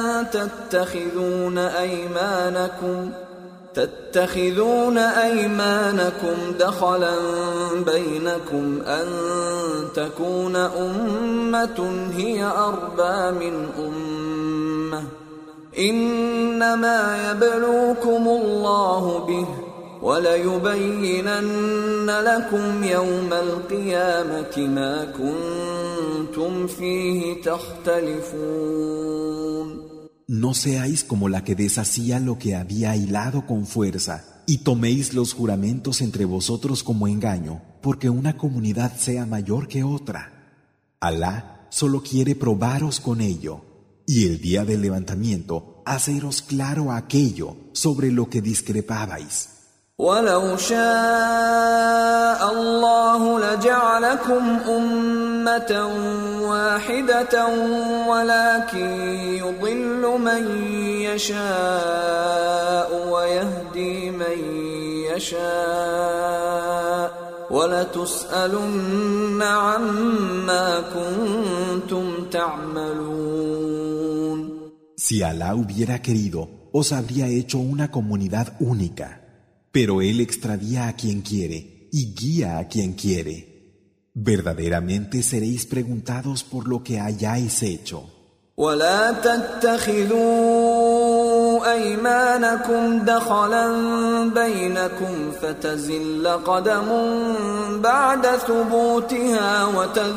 تتخذون أيمانكم دخلا بينكم أن تكون أمة هي أربى من أمة إنما يبلوكم الله به وَلَيُبَيِّنَنَّ لَكُمْ يَوْمَ الْقِيَامَةِ مَا كُنْتُمْ فِيهِ تَخْتَلِفُونَ. No seáis como la que deshacía lo que había hilado con fuerza, y toméis los juramentos entre vosotros como engaño, porque una comunidad sea mayor que otra. Alá solo quiere probaros con ello, y el día del levantamiento haceros claro aquello sobre lo que discrepabais. وَلَوْ شَاءَ اللَّهُ لَجَعَلَكُمْ أُمَّةً أمة واحدة ولكن يضل من يشاء ويهدي من يشاء وَلَتُسْأَلُنَّ عَمَّا كُنْتُمْ تَعْمَلُونَ. Si Alá hubiera querido, os habría hecho una comunidad única, pero Él extravía a quien quiere y guía a quien quiere. Verdaderamente seréis preguntados por lo que hayáis hecho. وَلَا تَتَّخِذُوا أَيْمَانَكُمْ دَخَلًا بَيْنَكُمْ فَتَزِلَّ قَدَمٌ بَعْدَ ثُبُوتِهَا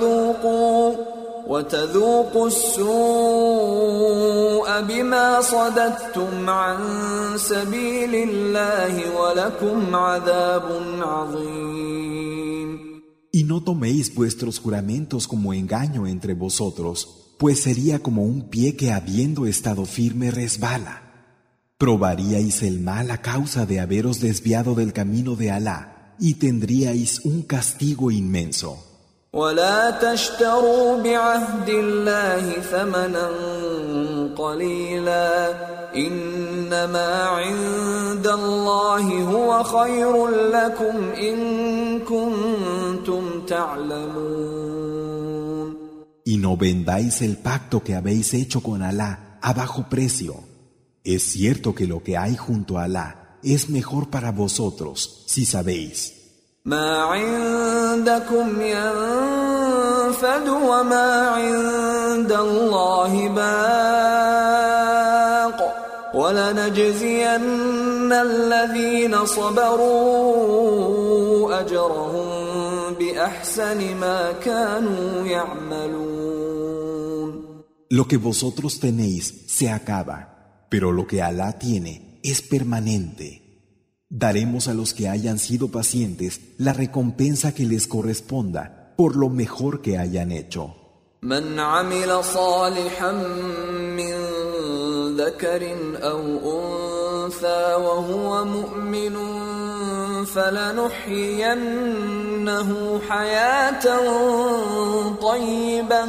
وَتَذُوقُوا السُّوءَ بِمَا صَدَدتُّمْ عَن سَبِيلِ اللَّهِ وَلَكُمْ عَذَابٌ عَظِيمٌ. Y no toméis vuestros juramentos como engaño entre vosotros, pues sería como un pie que habiendo estado firme resbala. Probaríais el mal a causa de haberos desviado del camino de Alá y tendríais un castigo inmenso. وَلَا تَشْتَرُوا بِعَهْدِ اللَّهِ ثَمَنًا قَلِيلًا إِنَّمَا عِندَ اللَّهِ هُوَ خَيْرٌ لَكُمْ إِن كُنتُمْ تَعْلَمُونَ. Y no vendáis el pacto que habéis hecho con Alá a bajo precio. Es cierto que lo que hay junto a Alá es mejor para vosotros, si sabéis. ما عندكم ينفد وما عند الله باق ولنجزين الذين صبروا أجرهم بأحسن ما كانوا يعملون. Lo que vosotros tenéis se acaba, pero lo que Alá tiene es permanente. Daremos a los que hayan sido pacientes la recompensa que les corresponda por lo mejor que hayan hecho. من عمل صالحا من ذكر أو أنثى وهو مؤمن فلنحيينه حياة طيبة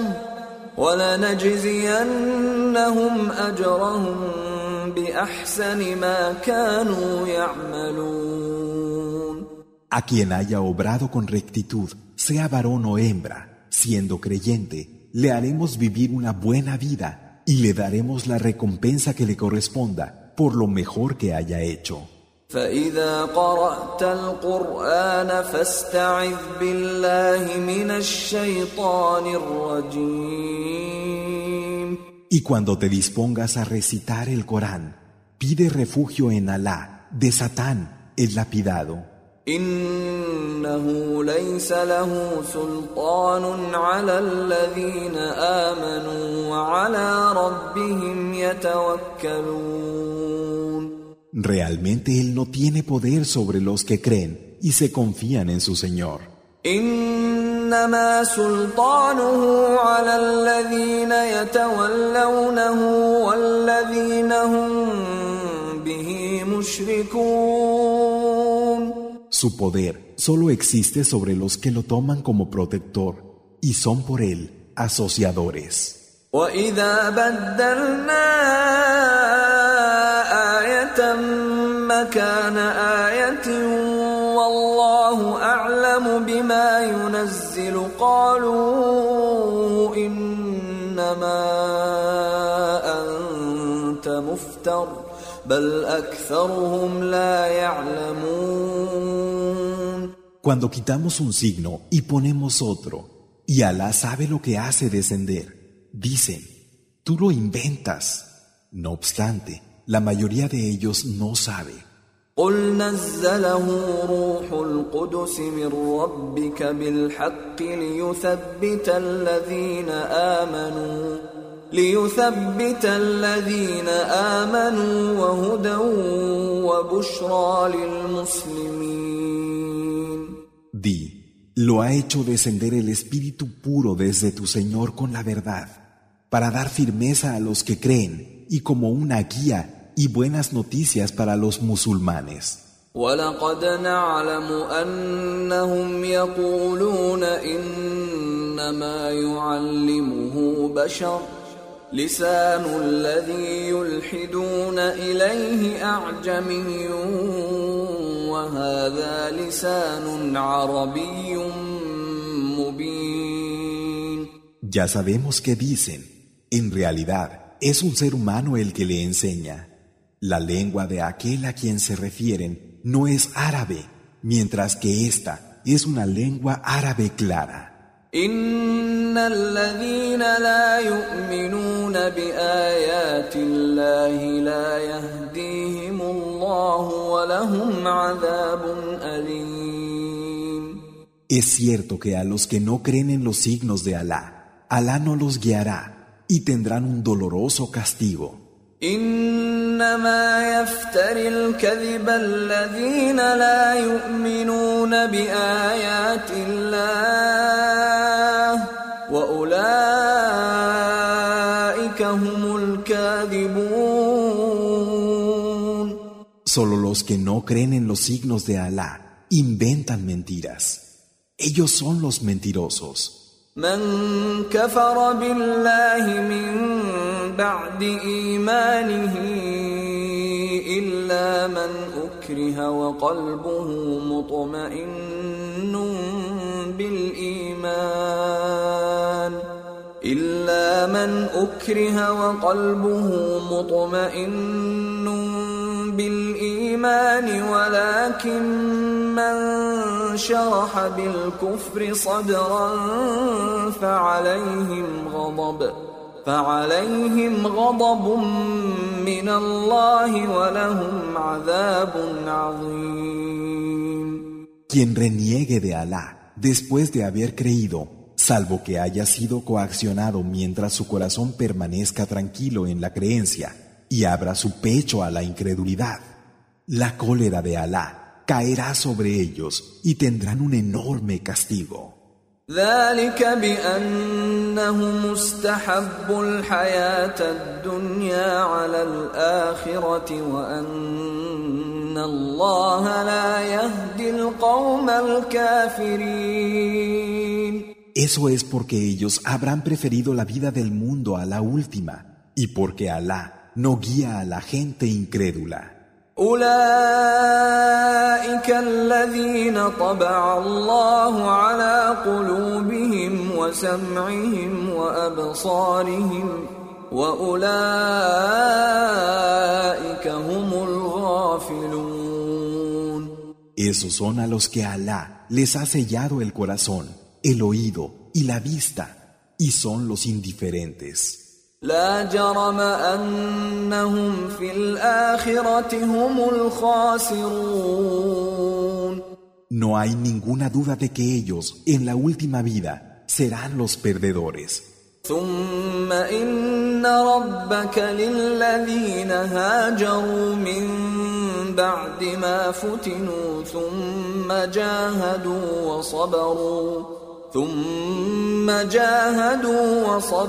ولنجزينهم أجرهم بأحسن ما كانوا يعملون. A quien haya obrado con rectitud, sea varón o hembra, siendo creyente, le haremos vivir una buena vida y le daremos la recompensa que le corresponda por lo mejor que haya hecho. فإذا قرأت القرآن فاستعذ بالله من الشيطان الرجيم. Y cuando te dispongas a recitar el Corán, pide refugio en Alá de Satán, el lapidado. إنه ليس له سلطان على الذين آمنوا وعلى ربهم يتوكلون. Realmente Él no tiene poder sobre los que creen y se confían en su Señor. إنما سلطانه على الذين يتولونه والذين هم به مشركون. Su poder solo existe sobre los que lo toman como protector y son por Él asociadores. وإذا بدلنا آية مكان آية والله أعلم بما ينزل قالوا إنما أنت مفتر بل أكثرهم لا يعلمون. Cuando quitamos un signo y ponemos otro, y Alá sabe lo que hace descender, dicen, tú lo inventas. No obstante, la mayoría de ellos no sabe. قل نزله روح القدس من ربك بالحق ليثبت الذين آمنوا وهدى وبشرى للمسلمين. Di, lo ha hecho descender el Espíritu puro desde tu Señor con la verdad, para dar firmeza a los que creen y como una guía y buenas noticias para los musulmanes. وَلَقَدْ نَعْلَمُ أَنَّهُمْ يَقُولُونَ إِنَّ إنما يعلمه بشر لسان الذي يلحدون إليه أعجمي وهذا لسان عربي مبين. Ya sabemos que dicen, en realidad es un ser humano el que le enseña. La lengua de aquel a quien se refieren no es árabe, mientras que esta es una lengua árabe clara. إن الذين لا يؤمنون بآيات الله لا يهديهم الله ولهم عذاب أليم. Es cierto que a los que no creen en los signos de Alá, Alá no los guiará y tendrán un doloroso castigo. إنما يفتري الكذب الذين لا يؤمنون بآيات الله وأولئك هم الكاذبون. Solo los que no creen en los signos de Alá inventan mentiras. Ellos son los mentirosos. من كفر بالله من بعد إيمانه إلا من أكره وقلبه مطمئن بالإيمان ولكن من شرح بالكفر صدرا فعليهم غضب من الله ولهم عذاب عظيم. Quien reniegue de Alá después de haber creído, salvo que haya sido coaccionado mientras su corazón permanezca tranquilo en la creencia y abra su pecho a la incredulidad, la cólera de Alá caerá sobre ellos y tendrán un enorme castigo. ذلك بأنهم استحبوا الحياة الدنيا على الآخرة وأن الله لا يهدي القوم الكافرين. Eso es porque ellos habrán preferido la vida del mundo a la última y porque Alá no guía a la gente incrédula. أولئك الذين طبع الله على قلوبهم وسمعهم وأبصارهم وأولئك هم الغافلون. Esos son a los que Alá les ha sellado el corazón, el oído y la vista, y son los indiferentes. لا جرم أنهم في الآخرة هم الخاسرون. No hay ninguna duda de que ellos, en la última vida, serán los perdedores. ثم إن ربك للذين هاجروا من بعد ما فتنوا ثم جاهدوا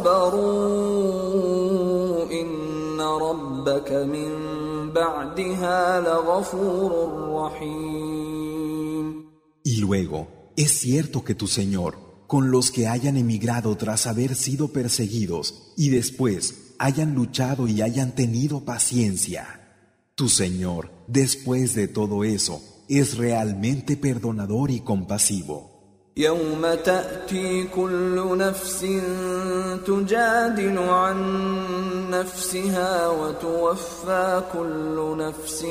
وصبروا إن ربك من بعدها لغفور رحيم. Y luego, es cierto que tu Señor, con los que hayan emigrado tras haber sido perseguidos y después hayan luchado y hayan tenido paciencia, tu Señor, después de todo eso, es realmente perdonador y compasivo. يوم تأتي كل نفس تجادل عن نفسها وتوفى كل نفس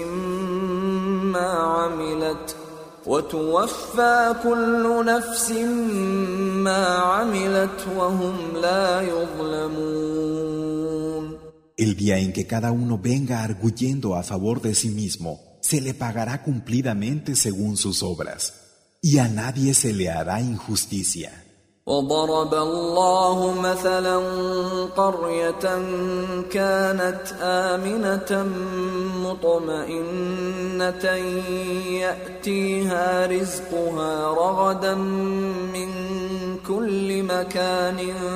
ما عملت وهم لا يظلمون. El día en que cada uno venga arguyendo a favor de sí mismo, se le pagará cumplidamente según sus obras. Y a nadie se le hará injusticia. وضرب الله مثلا قرية كانت آمنة مطمئنة يأتيها رزقها رغدا من كل مكان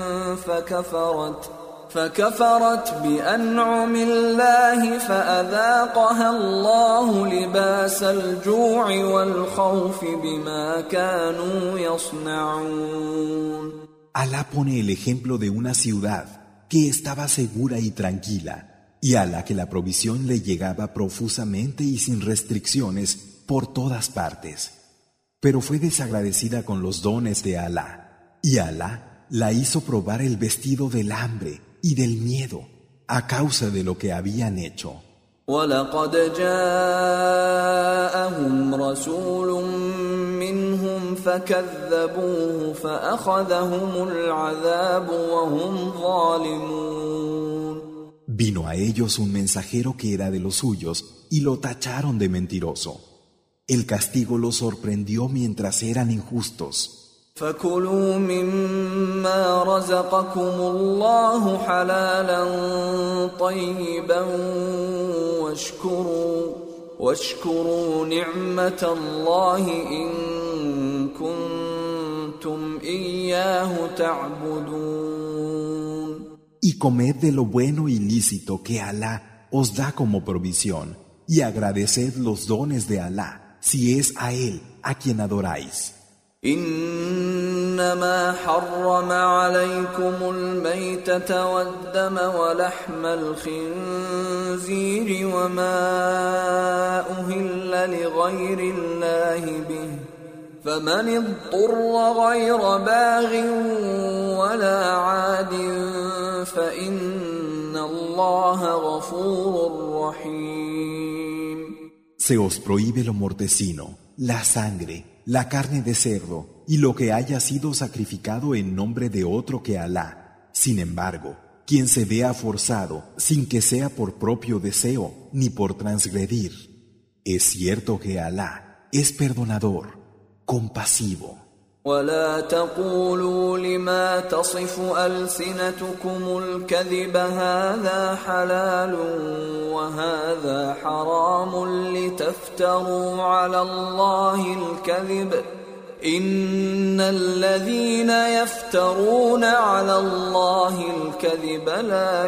فكفرت بأنعم الله فأذاقها الله لباس الجوع والخوف بما كانوا يصنعون. Alá pone el ejemplo de una ciudad que estaba segura y tranquila, y a la que la provisión le llegaba profusamente y sin restricciones por todas partes. Pero fue desagradecida con los dones de Alá, y Alá la hizo probar el vestido del hambre y del miedo a causa de lo que habían hecho. وَلَقَدْ جَاءَهُمْ رَسُولٌ مِّنْهُمْ فَكَذَّبُوهُ فَأَخَذَهُمُ الْعَذَابُ وَهُمْ ظَالِمُونَ. Vino a ellos un mensajero que era de los suyos y lo tacharon de mentiroso. El castigo los sorprendió mientras eran injustos. فَكُلُوا مِمَّا رَزَقَكُمُ اللَّهُ حَلَالًا طَيِّبًا واشكروا نعمة الله إن كنتم إياه تعبدون. Y comed de lo bueno y lícito que Alá os da como provisión, y agradeced los dones de Alá, si es a Él a quien adoráis. إنما حرم عليكم الميتة والدم ولحم الخنزير وما أهل لغير الله به فمن اضطر غير باغ ولا عاد فإن الله غفور رحيم. Se os prohíbe lo mortecino, la sangre, la carne de cerdo y lo que haya sido sacrificado en nombre de otro que Alá. Sin embargo, quien se vea forzado sin que sea por propio deseo ni por transgredir, es cierto que Alá es perdonador, compasivo. ولا تقولوا لما تصف ألسنتكم الكذب هذا حلال وهذا حرام لتفتروا على الله الكذب إن الذين يفترون على الله الكذب لا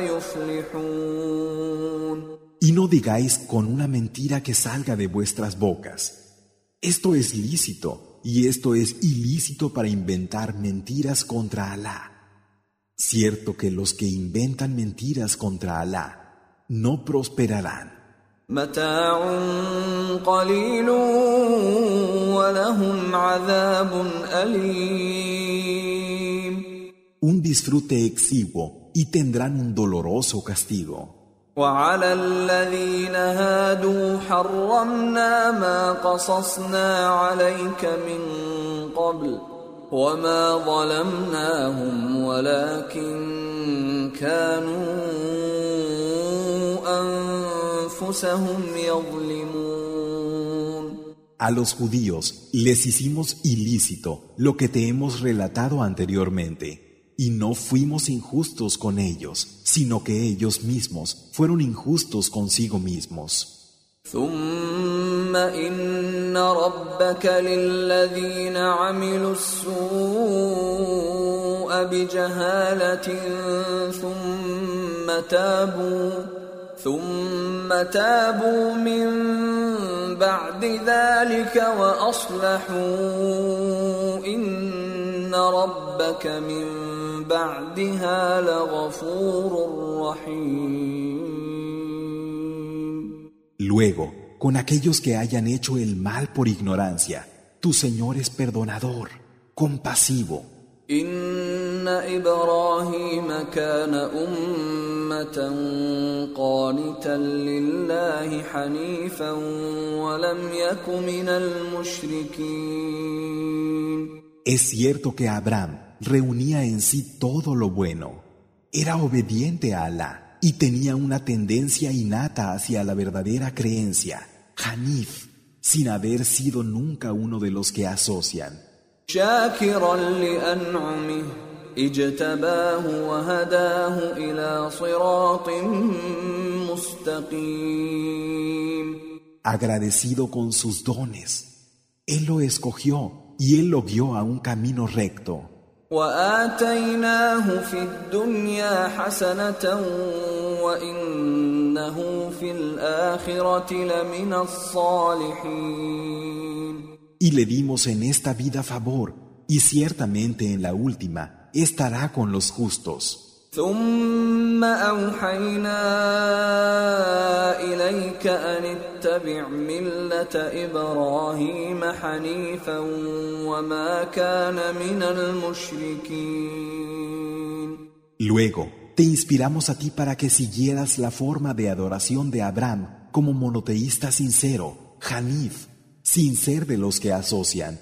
يفلحون. Y no digáis con una mentira que salga de vuestras bocas. Esto es lícito. Y esto es ilícito para inventar mentiras contra Alá. Cierto que los que inventan mentiras contra Alá no prosperarán. متاع قليل ولهم عذاب أليم. Un disfrute exiguo y tendrán un doloroso castigo. وعلى الذين هادوا حرمنا ما قصصنا عليك من قبل وما ظلمناهم ولكن كانوا أنفسهم يظلمون. A los judíos les hicimos ilícito lo que te hemos relatado anteriormente. Y no fuimos injustos con ellos, sino que ellos mismos fueron injustos consigo mismos. ثم إن ربك للذين عملوا السوء بجهالة ثم تابوا من بعد ذلك وأصلحوا إن ربك من بعدها لغفور رحيم. Luego, con aquellos que hayan hecho el mal por ignorancia, tu Señor es perdonador, compasivo. إن إبراهيم كان أمة قانتا لله حنيفا ولم يك من المشركين. Es cierto que Abraham reunía en sí todo lo bueno, era obediente a Alá y tenía una tendencia innata hacia la verdadera creencia, Hanif, sin haber sido nunca uno de los que asocian. شاكرا لأنعمه اجتباه وهداه إلى صراط مستقيم. Agradecido con sus dones, Él lo escogió y Él lo guió a un camino recto. وآتيناه في الدنيا حسنة وإنه في الآخرة لمن الصالحين. Y le dimos en esta vida favor, y ciertamente en la última, estará con los justos. ثم أوحينا إليك أن اتبع ملة إبراهيم حنيفا وما كان من المشركين. Luego, te inspiramos a ti para que siguieras la forma de adoración de Abraham como monoteísta sincero, Hanif, sin ser de los que asocian.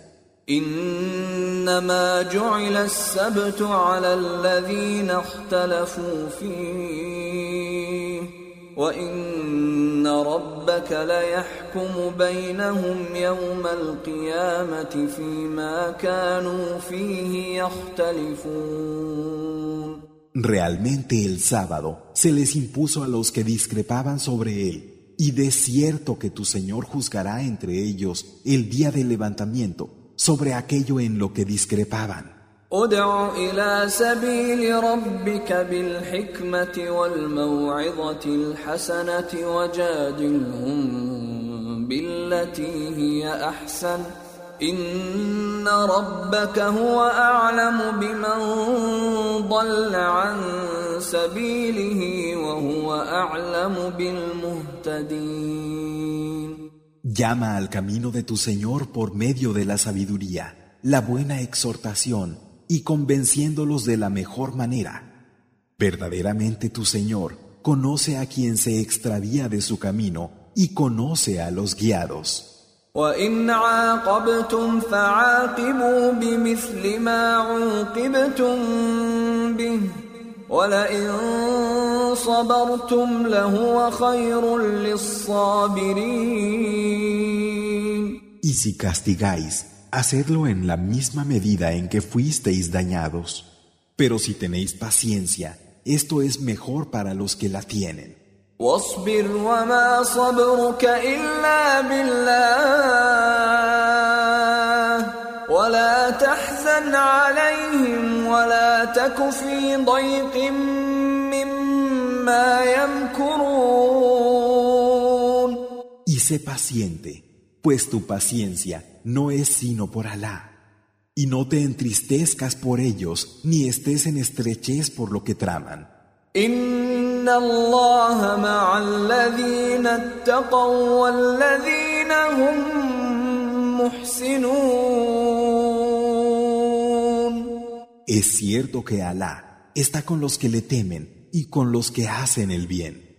إنما جعل السبت على الذين اختلفوا فيه وإن ربك ليحكم بينهم يوم القيامة فيما كانوا فيه يختلفون. Realmente el sábado se les impuso a los que discrepaban sobre él, y de cierto que tu Señor juzgará entre ellos el día del levantamiento sobre aquello en lo que discrepaban. ادع إلى سبيل ربك بالحكمة والموعظة الحسنة وجادلهم بالتي هي أحسن إن ربك هو أعلم بمن ضل عن سبيله وهو أعلم بالمهتدين. Llama al camino de tu Señor por medio de la sabiduría, la buena exhortación y convenciéndolos de la mejor manera. Verdaderamente tu Señor conoce a quien se extravía de su camino y conoce a los guiados. وَإِنْ عَاقَبْتُمْ فَعَاقِبُوا بِمِثْلِ مَا عُوقِبْتُمْ بِهِ وَلَئِنْ صَبَرْتُمْ لَهُوَ خَيْرٌ لِلصَّابِرِينَ. Y si castigáis, hacedlo en la misma medida en que fuisteis dañados. Pero si tenéis paciencia, esto es mejor para los que la tienen. واصبر وما صبرك إلا بالله ولا تحزن عليهم ولا تك في ضيق مما يمكرون. Y sé paciente, pues tu paciencia no es sino por Alá. Y no te entristezcas por ellos, ni estés en estrechez por lo que traman. إن الله مع الذين اتقوا والذين هم محسنون. Es cierto que Alá está con los que le temen y con los que hacen el bien.